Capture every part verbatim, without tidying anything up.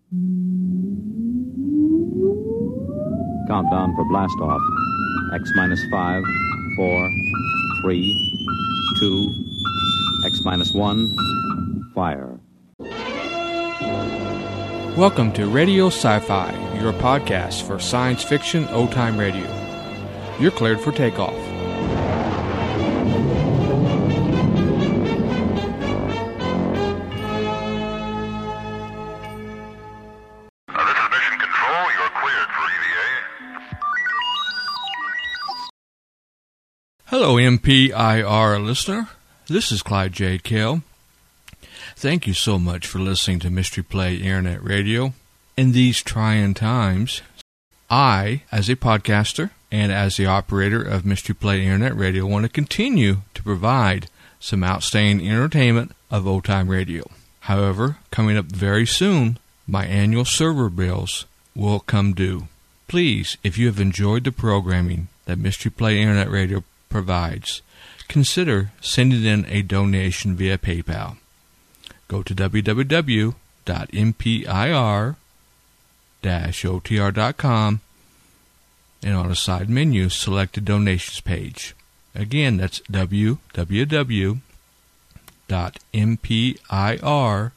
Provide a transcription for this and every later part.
Countdown for blast off. X minus five, four, three, two, X minus one, fire. Welcome to Radio Sci-Fi, your podcast for science fiction old-time radio. You're cleared for takeoff. Uh, this is Mission Control. You're cleared for E V A. Hello, M P I R listener. This is Clyde J. Kell. Thank you so much for listening to Mystery Play Internet Radio. In these trying times, I, as a podcaster and as the operator of Mystery Play Internet Radio, want to continue to provide some outstanding entertainment of old-time radio. However, coming up very soon, my annual server bills will come due. Please, if you have enjoyed the programming that Mystery Play Internet Radio provides, consider sending in a donation via PayPal. Go to w w w dot m p i r dash o t r dot com and on the side menu, select the donations page. Again, that's w w w dot m p i r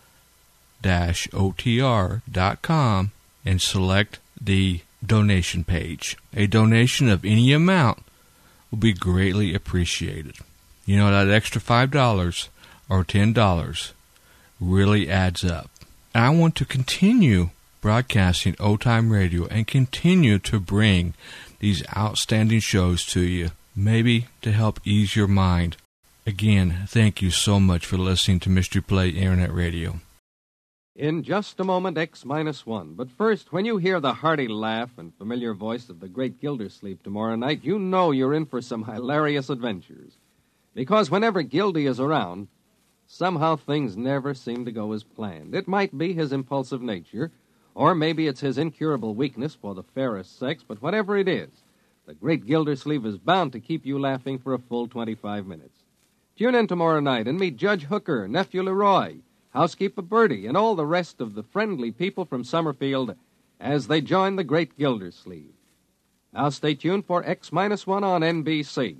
dash o t r dot com and select the donation page. A donation of any amount will be greatly appreciated. You know, that extra five dollars or ten dollars really adds up. And I want to continue broadcasting old-time radio and continue to bring these outstanding shows to you, maybe to help ease your mind. Again, thank you so much for listening to Mystery Play Internet Radio. In just a moment, X minus one. But first, when you hear the hearty laugh and familiar voice of the great Gildersleeve tomorrow night, you know you're in for some hilarious adventures. Because whenever Gildy is around, somehow things never seem to go as planned. It might be his impulsive nature, or maybe it's his incurable weakness for the fairest sex, but whatever it is, the great Gildersleeve is bound to keep you laughing for a full twenty-five minutes. Tune in tomorrow night and meet Judge Hooker, Nephew Leroy, Housekeeper Bertie, and all the rest of the friendly people from Summerfield as they join the great Gildersleeve. Now stay tuned for X minus one on N B C.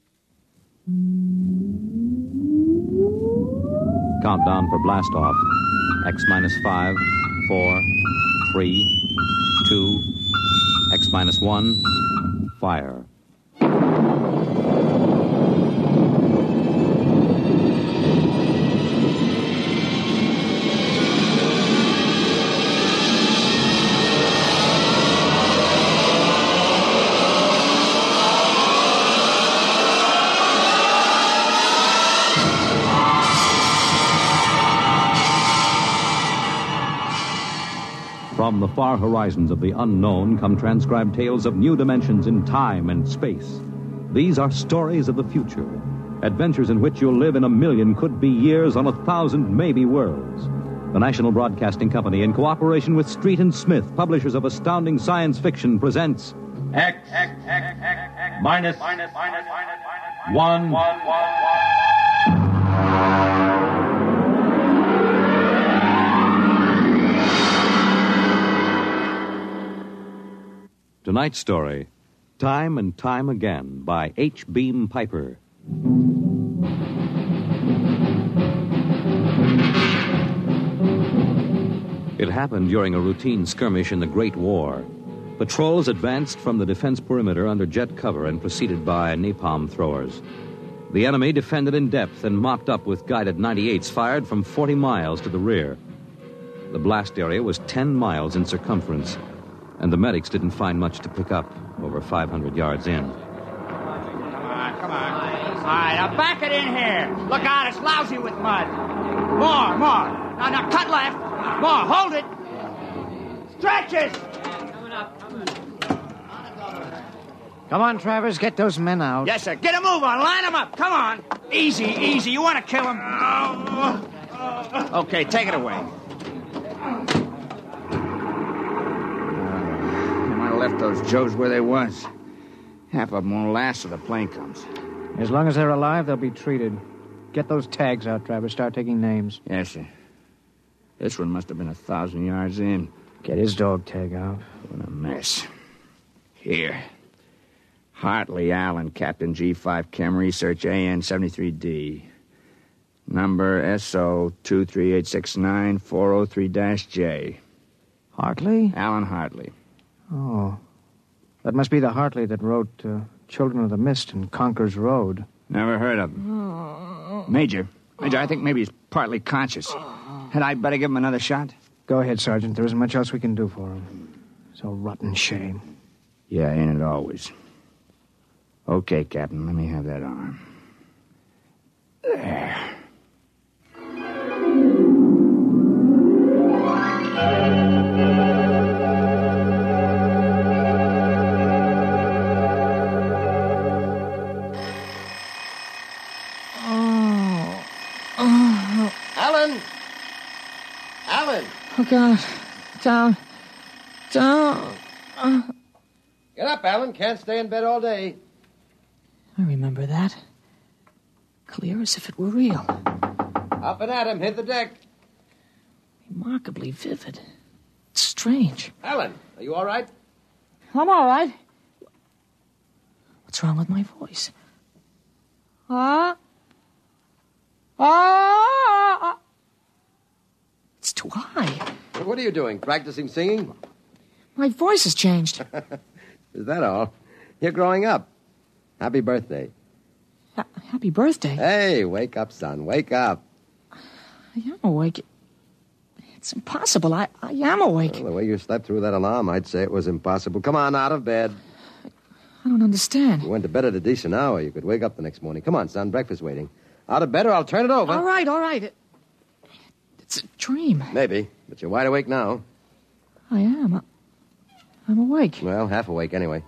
Countdown for blast off. X minus five, four, three, two, X minus one, fire. From the far horizons of the unknown come transcribed tales of new dimensions in time and space. These are stories of the future, adventures in which you'll live in a million could-be years on a thousand maybe worlds. The National Broadcasting Company, in cooperation with Street and Smith, publishers of astounding science fiction, presents X, X, X, X, X minus, minus, minus, minus, minus, one, one, one, one. Tonight's story, Time and Time Again, by H. Beam Piper. It happened during a routine skirmish in the Great War. Patrols advanced from the defense perimeter under jet cover and preceded by napalm throwers. The enemy defended in depth and mopped up with guided ninety-eights fired from forty miles to the rear. The blast area was ten miles in circumference, and the medics didn't find much to pick up over five hundred yards in. Come on, come on. All right, now back it in here. Look out, it's lousy with mud. More, more. Now, now, cut left. More, hold it. Stretches. Coming up, coming up. Come on, Travers, get those men out. Yes, sir. Get a move on. Line them up. Come on. Easy, easy. You want to kill them? Okay, take it away. Left those Joes where they was. Half of them won't last till the plane comes. As long as they're alive, they'll be treated. Get those tags out, Travers. Start taking names. Yes, sir. This one must have been a thousand yards in. Get his dog tag out. What a mess. Here. Hartley Allen, Captain G five Chem Research, A N seventy-three D. Number S O two three eight six nine four oh three J. Hartley? Alan Hartley. Oh. That must be the Hartley that wrote uh, Children of the Mist and Conker's Road. Never heard of him. Major. Major, I think maybe he's partly conscious. Had I better give him another shot? Go ahead, Sergeant. There isn't much else we can do for him. It's a rotten shame. Yeah, ain't it always? Okay, Captain, let me have that arm. There. Alan! Alan! Oh, God. Down. Down. Uh, Get up, Alan. Can't stay in bed all day. I remember that. Clear as if it were real. Up and at him. Hit the deck. Remarkably vivid. It's strange. Alan, are you all right? I'm all right. What's wrong with my voice? Huh? Ah! It's too high. What are you doing? Practicing singing? My voice has changed. Is that all? You're growing up. Happy birthday. Ha- happy birthday. Hey, wake up, son. Wake up. I am awake. It's impossible. I, I am awake. Well, the way you slept through that alarm, I'd say it was impossible. Come on, out of bed. I don't understand. You went to bed at a decent hour. You could wake up the next morning. Come on, son. Breakfast waiting. Out of bed or I'll turn it over. All right, all right. It, it's a dream. Maybe, but you're wide awake now. I am. I, I'm awake. Well, half awake anyway.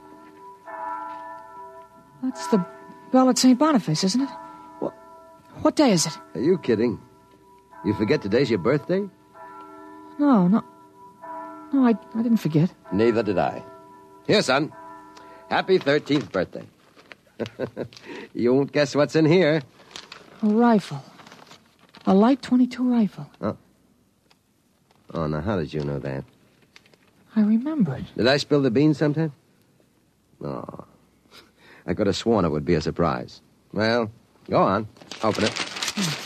That's the bell at Saint Boniface, isn't it? What, what day is it? Are you kidding? You forget today's your birthday? No, no. No, I, I didn't forget. Neither did I. Here, son. Happy thirteenth birthday. You won't guess what's in here. A rifle. A light twenty-two rifle. Oh. Oh, now how did you know that? I remembered. Did I spill the beans sometime? Oh. I could have sworn it would be a surprise. Well, go on. Open it. Hmm.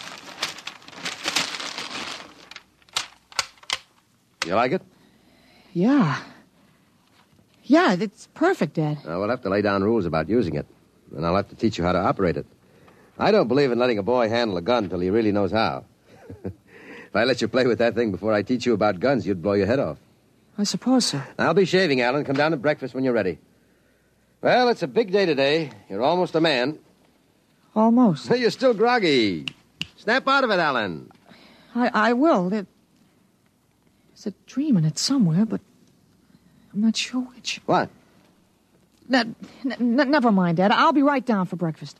You like it? Yeah. Yeah, it's perfect, Dad. Uh, we'll have to lay down rules about using it. And I'll have to teach you how to operate it. I don't believe in letting a boy handle a gun till he really knows how. If I let you play with that thing before I teach you about guns, you'd blow your head off. I suppose so. I'll be shaving, Alan. Come down to breakfast when you're ready. Well, it's a big day today. You're almost a man. Almost. You're still groggy. Snap out of it, Alan. I, I will. There, there's a dream in it somewhere, but I'm not sure which. What? N- n- never mind, Dad. I'll be right down for breakfast.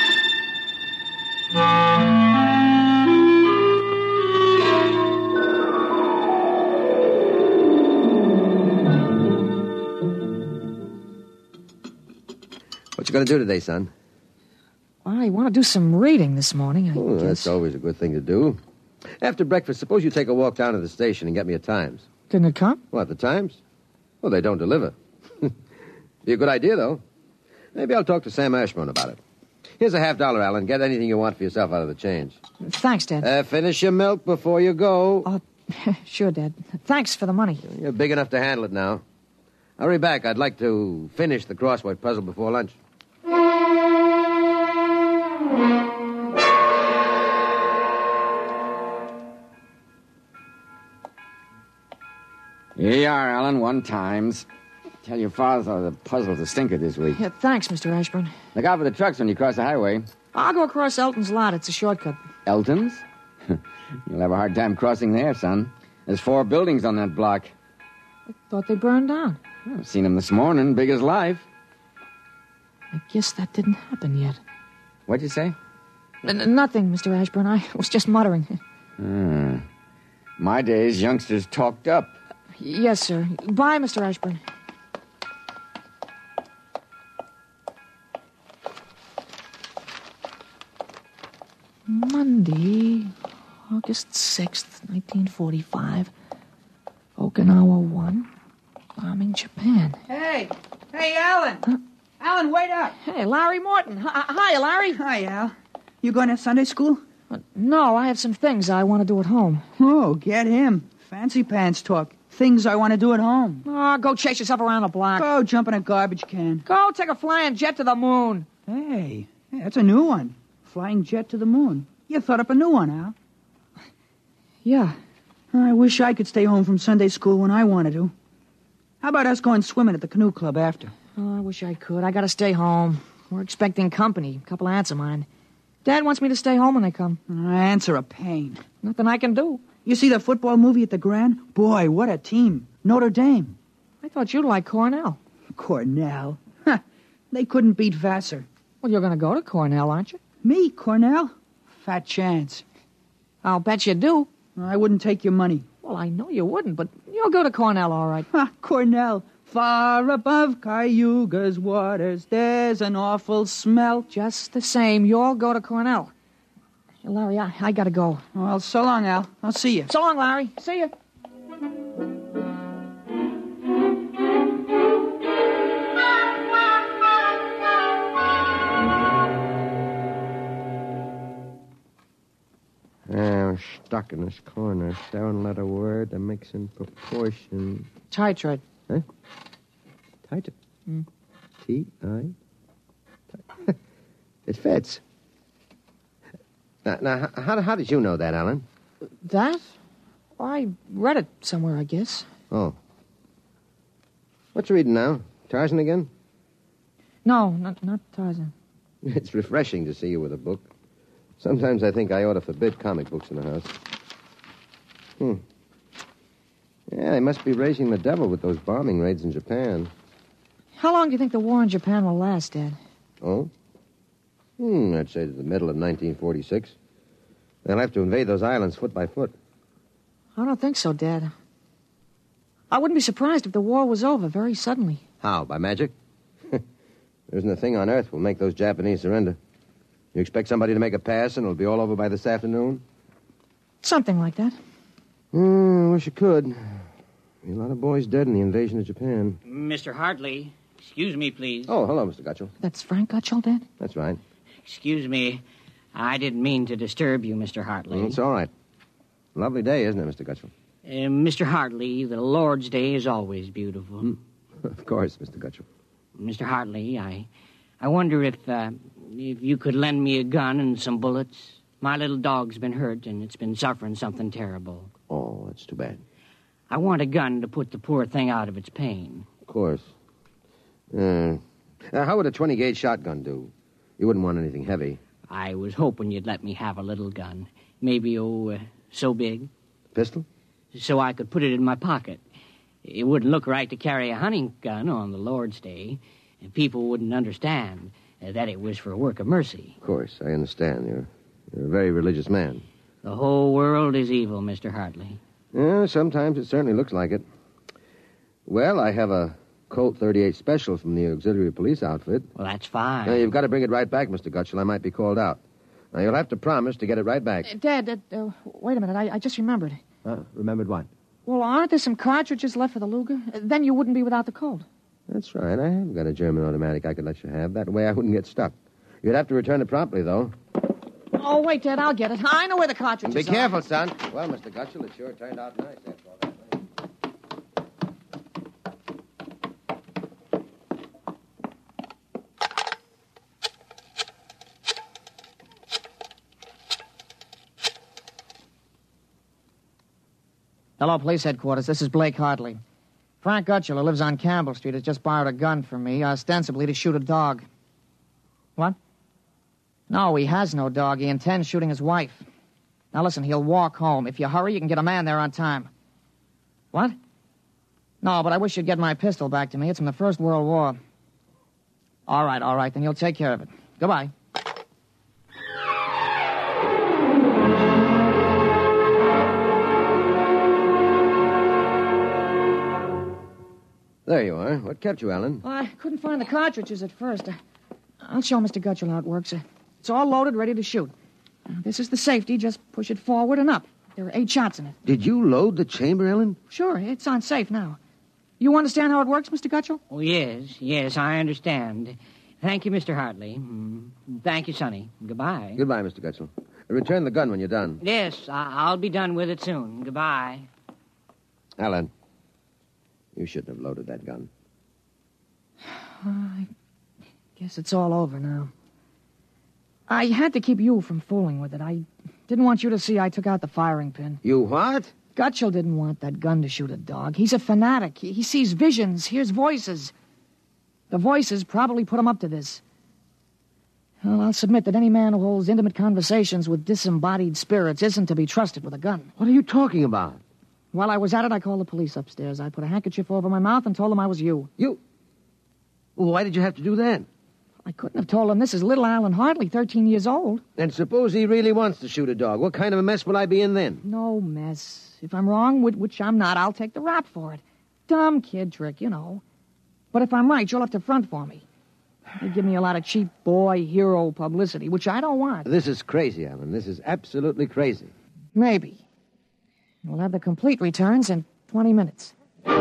What you going to do today, son? Well, I want to do some reading this morning, I Oh, guess. that's always a good thing to do. After breakfast, suppose you take a walk down to the station and get me a Times. Didn't it come? What, the Times? Well, they don't deliver. Be a good idea, though. Maybe I'll talk to Sam Ashburn about it. Here's a half dollar, Alan. Get anything you want for yourself out of the change. Thanks, Dad. Uh, finish your milk before you go. Oh, sure, Dad. Thanks for the money. You're big enough to handle it now. Hurry back. I'd like to finish the crossword puzzle before lunch. Here you are, Alan, one times. Tell your father the puzzle's a stinker this week. Yeah, thanks, Mister Ashburn. Look out for the trucks when you cross the highway. I'll go across Elton's lot. It's a shortcut. Elton's? You'll have a hard time crossing there, son. There's four buildings on that block. I thought they burned down. I've seen them this morning, big as life. I guess that didn't happen yet. What'd you say? N- nothing, Mister Ashburn. I was just muttering. Hmm. My days, youngsters talked up. Yes, sir. Bye, Mister Ashburn. Monday, August sixth, nineteen forty-five. Okinawa one. Bombing Japan. Hey. Hey, Alan. Huh? Alan, wait up. Hey, Larry Morton. Hi, hi, Larry. Hi, Al. You going to Sunday school? Uh, no, I have some things I want to do at home. Oh, get him. Fancy pants talk. Things I want to do at home. Oh, go chase yourself around the block. Go jump in a garbage can. Go take a flying jet to the moon. Hey, hey, that's a new one. Flying jet to the moon. You thought up a new one, Al. Yeah. I wish I could stay home from Sunday school when I wanted to. How about us going swimming at the canoe club after? Oh, I wish I could. I gotta stay home. We're expecting company. A couple of aunts of mine. Dad wants me to stay home when they come. Aunts are a pain. Nothing I can do. You see the football movie at the Grand? Boy, what a team. Notre Dame. I thought you'd like Cornell. Cornell? Huh. They couldn't beat Vassar. Well, you're gonna go to Cornell, aren't you? Me, Cornell? Fat chance. I'll bet you do. I wouldn't take your money. Well, I know you wouldn't, but you'll go to Cornell, all right. Ha, Cornell. Far above Cayuga's waters, there's an awful smell. Just the same, you'll go to Cornell. Hey, Larry, I, I gotta go. Well, so long, Al. I'll see you. So long, Larry. See you. Uh, we're stuck in this corner. Seven-letter word that makes in proportion. Titrate. Huh? Tight. Mm. T I. It fits. Now, now how, how did you know that, Alan? That? I read it somewhere, I guess. Oh. What you reading now? Tarzan again? No, not, not Tarzan. It's refreshing to see you with a book. Sometimes I think I ought to forbid comic books in the house. Hmm. Yeah, they must be raising the devil with those bombing raids in Japan. How long do you think the war in Japan will last, Dad? Oh? Hmm, I'd say to the middle of nineteen forty-six. They'll have to invade those islands foot by foot. I don't think so, Dad. I wouldn't be surprised if the war was over very suddenly. How, by magic? There isn't a thing on earth will make those Japanese surrender. You expect somebody to make a pass and it'll be all over by this afternoon? Something like that. Hmm, I wish you could. Be a lot of boys dead in the invasion of Japan. Mister Hartley, excuse me, please. Oh, hello, Mister Gutchell. That's Frank Gutchell, Dad? That's right. Excuse me. I didn't mean to disturb you, Mister Hartley. Mm, it's all right. Lovely day, isn't it, Mister Gutchell? Uh, Mister Hartley, the Lord's Day is always beautiful. Mm. Of course, Mister Gutchell. Mister Hartley, I, I wonder if, uh, if you could lend me a gun and some bullets. My little dog's been hurt, and it's been suffering something terrible. Oh, that's too bad. I want a gun to put the poor thing out of its pain. Of course. Uh, uh, how would a twenty-gauge shotgun do? You wouldn't want anything heavy. I was hoping you'd let me have a little gun. Maybe, oh, uh, so big. Pistol? So I could put it in my pocket. It wouldn't look right to carry a hunting gun on the Lord's Day. And people wouldn't understand uh, that it was for a work of mercy. Of course, I understand. You're, you're a very religious man. The whole world is evil, Mister Hartley. Yeah, sometimes it certainly looks like it. Well, I have a Colt thirty-eight Special from the auxiliary police outfit. Well, that's fine. Now, you've got to bring it right back, Mister Gutchell. I might be called out. Now, you'll have to promise to get it right back. Uh, Dad, Dad uh, wait a minute. I, I just remembered. Uh, remembered what? Well, aren't there some cartridges left for the Luger? Uh, then you wouldn't be without the Colt. That's right. I have got a German automatic I could let you have. That way I wouldn't get stuck. You'd have to return it promptly, though. Oh, wait, Dad, I'll get it. I know where the cartridges Be are. careful, son. Well, Mister Gutchell, it sure turned out nice after all that rain. Hello, police headquarters. This is Blake Hartley. Frank Gutchell, who lives on Campbell Street, has just borrowed a gun from me, ostensibly to shoot a dog. What? No, he has no dog. He intends shooting his wife. Now, listen, he'll walk home. If you hurry, you can get a man there on time. What? No, but I wish you'd get my pistol back to me. It's from the First World War. All right, all right, then you'll take care of it. Goodbye. There you are. What kept you, Alan? Well, I couldn't find the cartridges at first. I'll show Mister Gutchell how it works. It's all loaded, ready to shoot. This is the safety. Just push it forward and up. There are eight shots in it. Did you load the chamber, Ellen? Sure, it's on safe now. You understand how it works, Mister Gutchell? Oh, yes, yes, I understand. Thank you, Mister Hartley. Mm, Thank you, Sonny. Goodbye. Goodbye, Mister Gutchell. Return the gun when you're done. Yes, I- I'll be done with it soon. Goodbye. Alan, you shouldn't have loaded that gun. I guess it's all over now. I had to keep you from fooling with it. I didn't want you to see I took out the firing pin. You what? Gutchell didn't want that gun to shoot a dog. He's a fanatic. He, he sees visions, hears voices. The voices probably put him up to this. Well, I'll submit that any man who holds intimate conversations with disembodied spirits isn't to be trusted with a gun. What are you talking about? While I was at it, I called the police upstairs. I put a handkerchief over my mouth and told them I was you. You? Well, why did you have to do that? I couldn't have told them this is little Alan Hartley, thirteen years old. And suppose he really wants to shoot a dog. What kind of a mess will I be in then? No mess. If I'm wrong, which- which I'm not, I'll take the rap for it. Dumb kid trick, you know. But if I'm right, you'll have to front for me. They give me a lot of cheap boy hero publicity, which I don't want. This is crazy, Alan. This is absolutely crazy. Maybe. We'll have the complete returns in twenty minutes.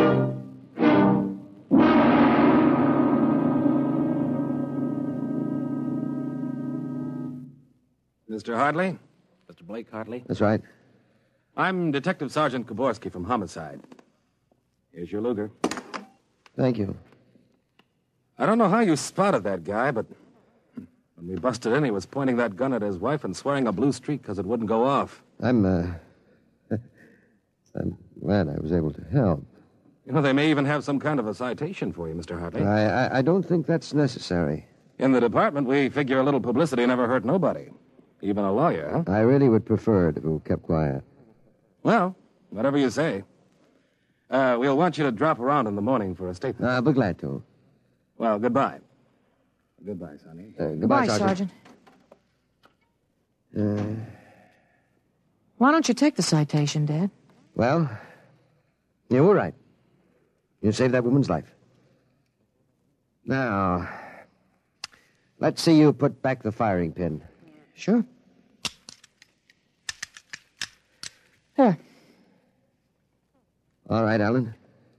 Mister Hartley? Mister Blake Hartley? That's right. I'm Detective Sergeant Koborski from Homicide. Here's your Luger. Thank you. I don't know how you spotted that guy, but when we busted in, he was pointing that gun at his wife and swearing a blue streak because it wouldn't go off. I'm, uh... I'm glad I was able to help. You know, they may even have some kind of a citation for you, Mister Hartley. I, I, I don't think that's necessary. In the department, we figure a little publicity never hurt nobody. Even a lawyer, huh? I really would prefer it if it were kept quiet. Well, whatever you say. Uh, we'll want you to drop around in the morning for a statement. I'll be glad to. Well, goodbye. Goodbye, Sonny. Uh, goodbye, Goodbye, Sergeant. Sergeant. Uh, Why don't you take the citation, Dad? well, you were right. You saved that woman's life. Now, let's see you put back the firing pin. Sure. There. All right, Alan.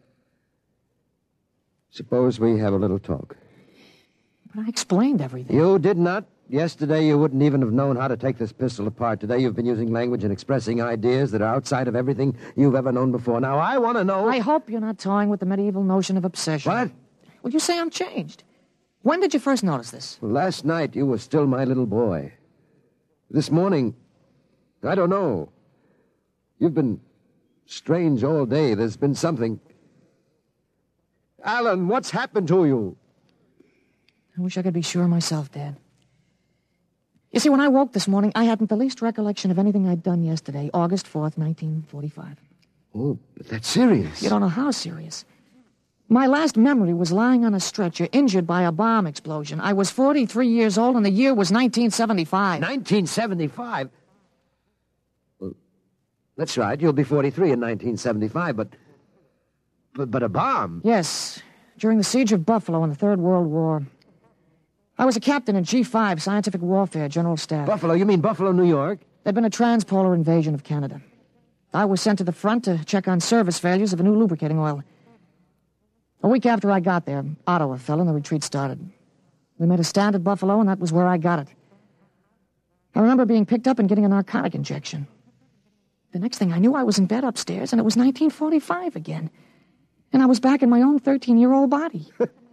Suppose we have a little talk. But I explained everything. You did not. Yesterday, you wouldn't even have known how to take this pistol apart. Today, you've been using language and expressing ideas that are outside of everything you've ever known before. Now, I want to know... I hope you're not toying with the medieval notion of obsession. What? Well, you say I'm changed. When did you first notice this? Well, last night, you were still my little boy. This morning, I don't know. You've been strange all day. There's been something... Alan, what's happened to you? I wish I could be sure myself, Dad. You see, when I woke this morning, I hadn't the least recollection of anything I'd done yesterday, August fourth, nineteen forty-five. Oh, but that's serious. You don't know how serious. My last memory was lying on a stretcher, injured by a bomb explosion. I was forty-three years old, and the year was nineteen seventy-five. nineteen seventy-five? Well, that's right. You'll be forty-three in nineteen seventy-five, but... But, but a bomb? Yes, during the siege of Buffalo in the Third World War. I was a captain in G five, Scientific Warfare, General Staff. Buffalo? You mean Buffalo, New York? There'd been a transpolar invasion of Canada. I was sent to the front to check on service failures of a new lubricating oil. A week after I got there, Ottawa fell and the retreat started. We made a stand at Buffalo, and that was where I got it. I remember being picked up and getting a narcotic injection. The next thing I knew, I was in bed upstairs, and it was nineteen forty-five again. And I was back in my own thirteen-year-old body.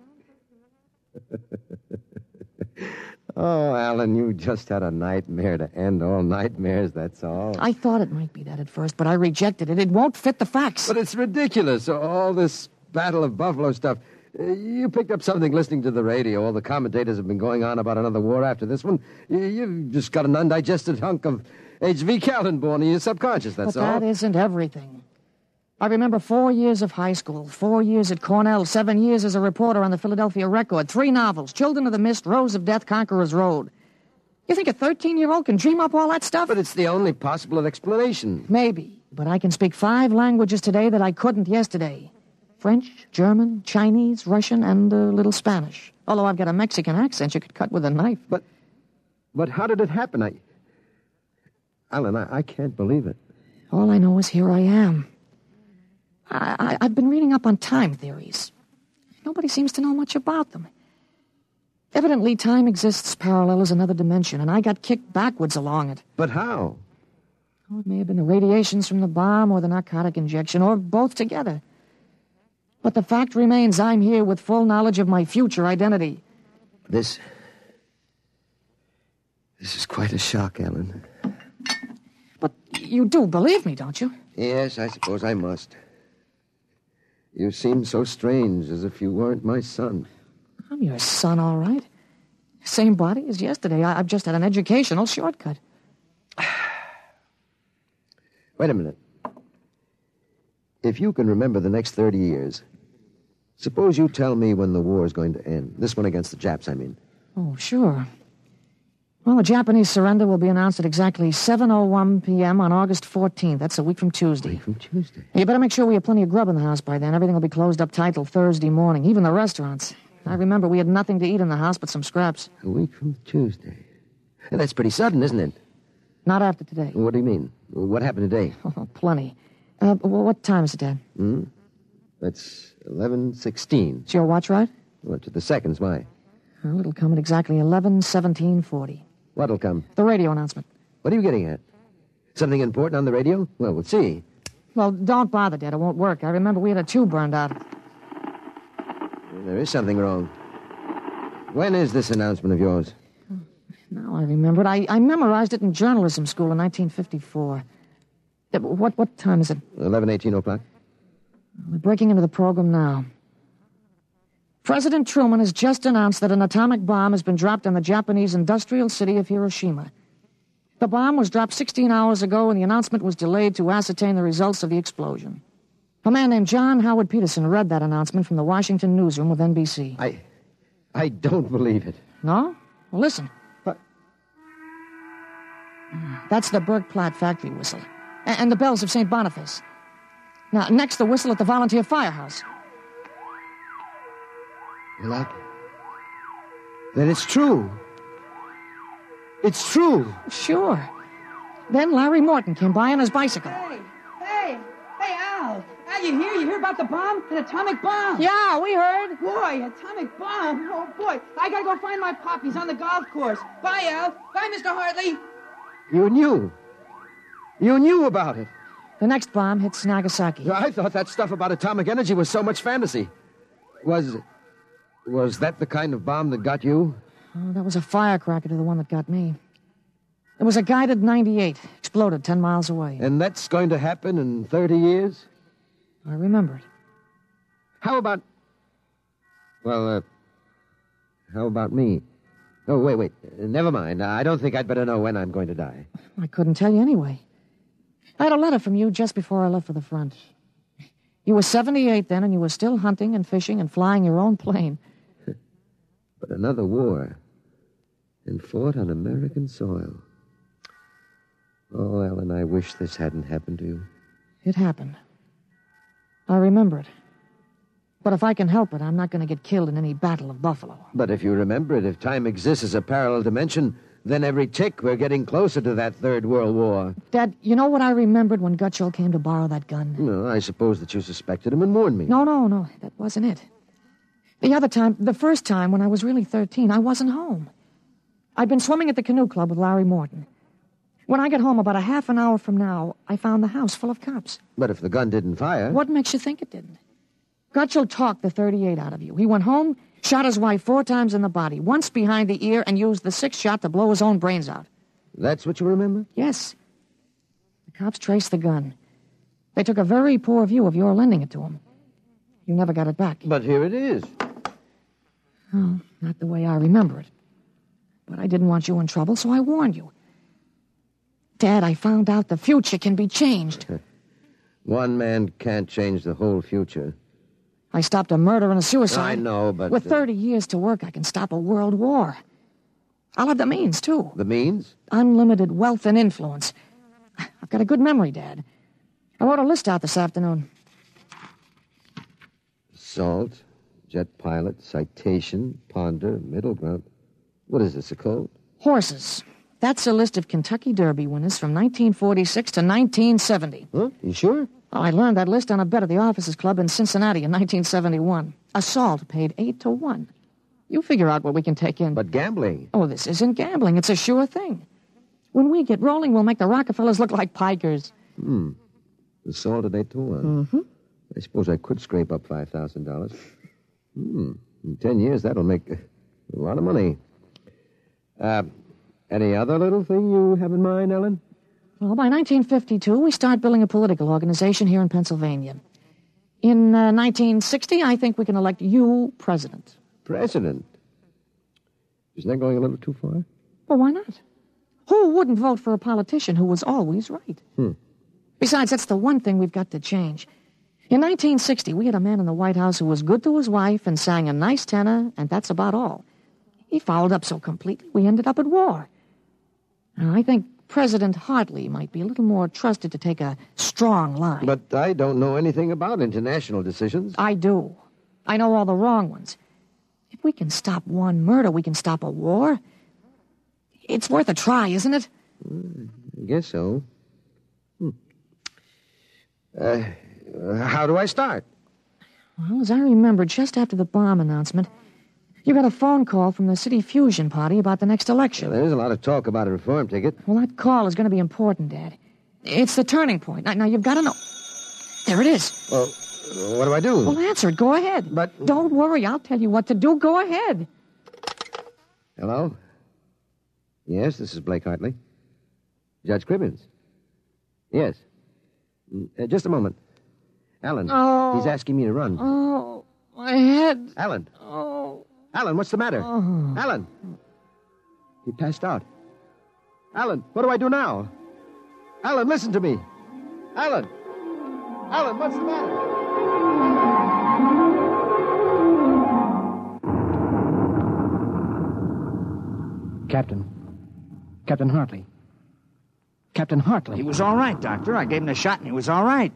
Oh, Alan, you just had a nightmare to end all nightmares, that's all. I thought it might be that at first, but I rejected it. It won't fit the facts. But it's ridiculous, all this Battle of Buffalo stuff. Uh, You picked up something listening to the radio. All the commentators have been going on about another war after this one. You, you've just got an undigested hunk of H V Kaltenborn in your subconscious, that's but all. that isn't everything. I remember four years of high school, four years at Cornell, seven years as a reporter on the Philadelphia Record, three novels, Children of the Mist, Rose of Death, Conqueror's Road. You think a thirteen-year-old can dream up all that stuff? But it's the only possible explanation. Maybe, but I can speak five languages today that I couldn't yesterday. French, German, Chinese, Russian, and a little Spanish. Although I've got a Mexican accent you could cut with a knife. But, but how did it happen? I... Alan, I, I can't believe it. All I know is here I am. I, I, I've been reading up on time theories. Nobody seems to know much about them. Evidently, time exists parallel as another dimension, and I got kicked backwards along it. But how? Oh, it may have been the radiations from the bomb or the narcotic injection, or both together. But the fact remains I'm here with full knowledge of my future identity. This... This is quite a shock, Alan. But you do believe me, don't you? Yes, I suppose I must. You seem so strange, as if you weren't my son. I'm your son, all right. Same body as yesterday. I- I've just had an educational shortcut. Wait a minute. If you can remember the next thirty years, suppose you tell me when the war is going to end. This one against the Japs, I mean. Oh, sure. Well, the Japanese surrender will be announced at exactly seven oh one p.m. on August fourteenth. That's a week from Tuesday. A week from Tuesday? You better make sure we have plenty of grub in the house by then. Everything will be closed up tight till Thursday morning, even the restaurants. I remember we had nothing to eat in the house but some scraps. A week from Tuesday. And that's pretty sudden, isn't it? Not after today. What do you mean? What happened today? Oh, plenty. Uh, well, what time is it, Dad? Hmm? That's eleven sixteen. Is your watch right? What, to the seconds, why? Well, it'll come at exactly eleven seventeen forty. What'll come? The radio announcement. What are you getting at? Something important on the radio? Well, we'll see. Well, don't bother, Dad. It won't work. I remember we had a tube burned out. There is something wrong. When is this announcement of yours? Now I remember it. I, I memorized it in journalism school in nineteen fifty-four. Uh, What what time is it? eleven eighteen o'clock. We're breaking into the program now. President Truman has just announced that an atomic bomb has been dropped on the Japanese industrial city of Hiroshima. The bomb was dropped sixteen hours ago, and the announcement was delayed to ascertain the results of the explosion. A man named John Howard Peterson read that announcement from the Washington newsroom with N B C. I... I don't believe it. No? Well, listen. But... That's the Burke Platt factory whistle. A- and the bells of Saint Boniface. Now, next the whistle at the volunteer firehouse. You like it? Then it's true. It's true. Sure. Then Larry Morton came by on his bicycle. Hey, hey, hey, Al. Al, you hear? You hear about the bomb? An atomic bomb. Yeah, we heard. Boy, atomic bomb. Oh, boy. I gotta go find my poppies on the golf course. Bye, Al. Bye, Mister Hartley. You knew. You knew about it. The next bomb hits Nagasaki. I thought that stuff about atomic energy was so much fantasy. Was... Was that the kind of bomb that got you? Oh, that was a firecracker to the one that got me. It was a guided ninety-eight. Exploded ten miles away. And that's going to happen in thirty years? I remember it. How about... Well, uh... How about me? Oh, wait, wait. Never mind. I don't think I'd better know when I'm going to die. I couldn't tell you anyway. I had a letter from you just before I left for the front. You were seventy-eight then, and you were still hunting and fishing and flying your own plane. But another war. And fought on American soil. Oh, Ellen, I wish this hadn't happened to you. It happened. I remember it. But if I can help it, I'm not going to get killed in any Battle of Buffalo. But if you remember it, if time exists as a parallel dimension, then every tick we're getting closer to that Third World War. Dad, you know what I remembered when Gutschall came to borrow that gun? No, I suppose that you suspected him and warned me. No, no, no. That wasn't it. The other time, the first time when I was really thirteen, I wasn't home. I'd been swimming at the canoe club with Larry Morton. When I got home about a half an hour from now, I found the house full of cops. But if the gun didn't fire... What makes you think it didn't? Gutschall talked the thirty-eight out of you. He went home, shot his wife four times in the body, once behind the ear, and used the sixth shot to blow his own brains out. That's what you remember? Yes. The cops traced the gun. They took a very poor view of your lending it to him. You never got it back. But here it is. Oh, not the way I remember it. But I didn't want you in trouble, so I warned you. Dad, I found out the future can be changed. One man can't change the whole future. I stopped a murder and a suicide. I know, but... With thirty years to work, I can stop a world war. I'll have the means, too. The means? Unlimited wealth and influence. I've got a good memory, Dad. I wrote a list out this afternoon. Salt, jet pilot, citation, ponder, middle ground. What is this, a code? Horses. That's a list of Kentucky Derby winners from nineteen forty-six to nineteen seventy. Huh? You sure? Oh, I learned that list on a bet at the Officers Club in Cincinnati in nineteen seventy-one. Assault paid eight to one. You figure out what we can take in. But gambling. Oh, this isn't gambling. It's a sure thing. When we get rolling, we'll make the Rockefellers look like pikers. Hmm. Assault at eight to one. Mm-hmm. I suppose I could scrape up five thousand dollars. Hmm. In ten years, that'll make a lot of money. Uh, any other little thing you have in mind, Ellen? Well, by nineteen fifty-two, we start building a political organization here in Pennsylvania. In uh, nineteen sixty, I think we can elect you president. President? Isn't that going a little too far? Well, why not? Who wouldn't vote for a politician who was always right? Hmm. Besides, that's the one thing we've got to change. In nineteen sixty, we had a man in the White House who was good to his wife and sang a nice tenor, and that's about all. He fouled up so completely, we ended up at war. Now, I think President Hartley might be a little more trusted to take a strong line. But I don't know anything about international decisions. I do. I know all the wrong ones. If we can stop one murder, we can stop a war. It's worth a try, isn't it? I guess so. Hmm. Uh, how do I start? Well, as I remember, just after the bomb announcement, you got a phone call from the City Fusion Party about the next election. Well, there's a lot of talk about a reform ticket. Well, that call is going to be important, Dad. It's the turning point. Now, now you've got to know. There it is. Well, what do I do? Well, answer it. Go ahead. But... Don't worry. I'll tell you what to do. Go ahead. Hello? Yes, this is Blake Hartley. Judge Cribbins. Yes. Uh, just a moment. Alan. Oh. He's asking me to run. Oh, my head. Alan. Oh. Alan, what's the matter? Oh. Alan. He passed out. Alan, what do I do now? Alan, listen to me. Alan. Alan, what's the matter? Captain. Captain Hartley. Captain Hartley. He was all right, Doctor. I gave him a shot and he was all right.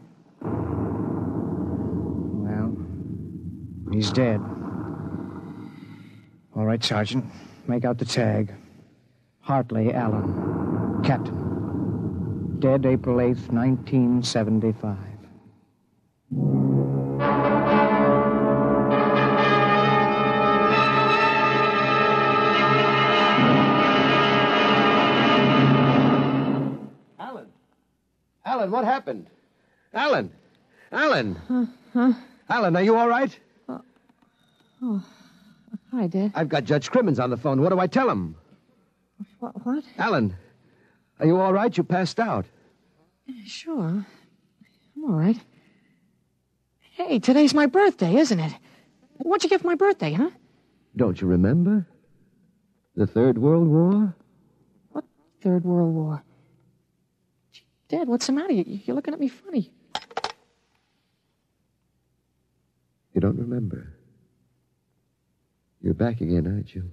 Well, he's dead. All right, Sergeant. Make out the tag. Hartley Allen. Captain. Dead April eighth, nineteen seventy-five. Alan, what happened? Alan! Alan! Huh? Huh? Alan, are you all right? Uh, oh, hi, Dad. I've got Judge Crimmins on the phone. What do I tell him? What? What? Alan, are you all right? You passed out. Sure. I'm all right. Hey, today's my birthday, isn't it? What'd you get for my birthday, huh? Don't you remember? The Third World War? What Third World War? Dad, what's the matter? You're looking at me funny. You don't remember. You're back again, aren't you?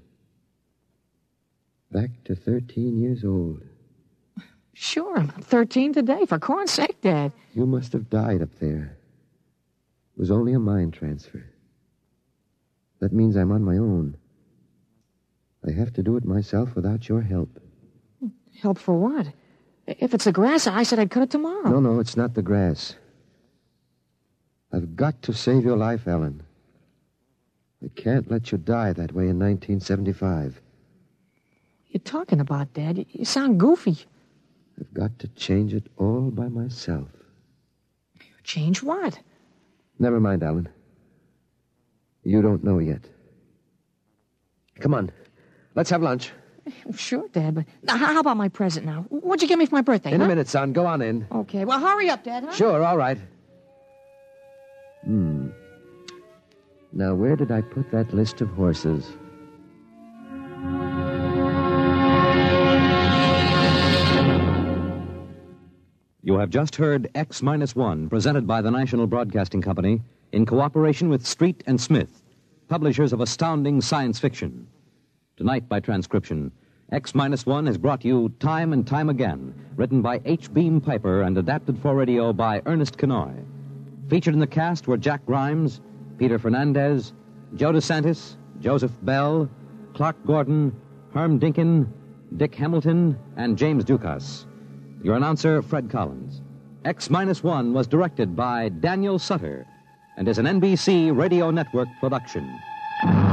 Back to thirteen years old. Sure, I'm thirteen today. For corn's sake, Dad. You must have died up there. It was only a mind transfer. That means I'm on my own. I have to do it myself without your help. Help for what? If it's the grass, I said I'd cut it tomorrow. No, no, it's not the grass. I've got to save your life, Ellen. I can't let you die that way in nineteen seventy-five. What are you talking about, Dad? You sound goofy. I've got to change it all by myself. Change what? Never mind, Alan. You don't know yet. Come on. Let's have lunch. Sure, Dad, but now, how about my present now? What'd you give me for my birthday, In huh? a minute, son. Go on in. Okay, well, hurry up, Dad, huh? Sure, all right. Hmm. Now, where did I put that list of horses? You have just heard X Minus One, presented by the National Broadcasting Company in cooperation with Street and Smith, publishers of astounding science fiction. Tonight, by transcription, X Minus One has brought you Time and Time Again, written by H. Beam Piper and adapted for radio by Ernest Kenoy. Featured in the cast were Jack Grimes, Peter Fernandez, Joe DeSantis, Joseph Bell, Clark Gordon, Herm Dinkin, Dick Hamilton and James Dukas. Your announcer, Fred Collins. X Minus One was directed by Daniel Sutter and is an N B C Radio Network production.